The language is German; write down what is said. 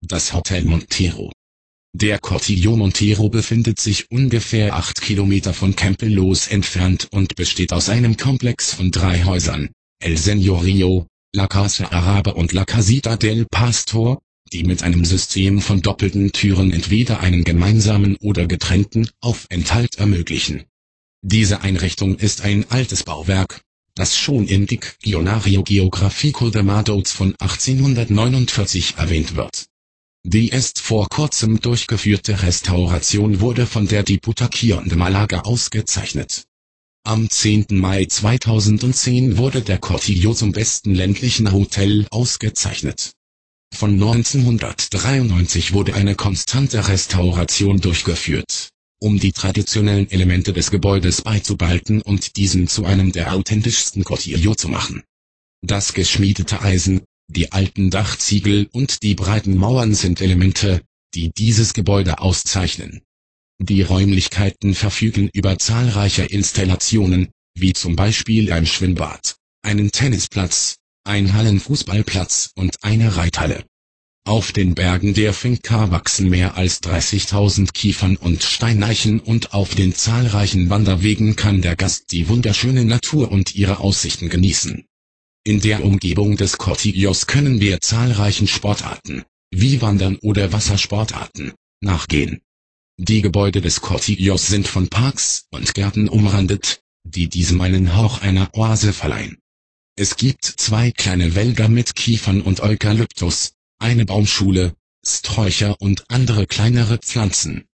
das Hotel Montero. Der Cortillo Montero befindet sich ungefähr 8 Kilometer von Campellos entfernt und besteht aus einem Komplex von 3 Häusern, El Señorío, La Casa Árabe und La Casita del Pastor, die mit einem System von doppelten Türen entweder einen gemeinsamen oder getrennten Aufenthalt ermöglichen. Diese Einrichtung ist ein altes Bauwerk, das schon im Diccionario Geográfico de Madrid von 1849 erwähnt wird. Die erst vor kurzem durchgeführte Restauration wurde von der Diputación de Málaga ausgezeichnet. Am 10. Mai 2010 wurde der Cortillo zum besten ländlichen Hotel ausgezeichnet. Von 1993 wurde eine konstante Restauration durchgeführt, um die traditionellen Elemente des Gebäudes beizubehalten und diesen zu einem der authentischsten Cortillo zu machen. Das geschmiedete Eisen, die alten Dachziegel und die breiten Mauern sind Elemente, die dieses Gebäude auszeichnen. Die Räumlichkeiten verfügen über zahlreiche Installationen, wie zum Beispiel ein Schwimmbad, einen Tennisplatz, ein Hallenfußballplatz und eine Reithalle. Auf den Bergen der Finca wachsen mehr als 30.000 Kiefern und Steineichen und auf den zahlreichen Wanderwegen kann der Gast die wunderschöne Natur und ihre Aussichten genießen. In der Umgebung des Cortillos können wir zahlreichen Sportarten, wie Wandern oder Wassersportarten, nachgehen. Die Gebäude des Cortillos sind von Parks und Gärten umrandet, die diesem einen Hauch einer Oase verleihen. Es gibt 2 kleine Wälder mit Kiefern und Eukalyptus, eine Baumschule, Sträucher und andere kleinere Pflanzen.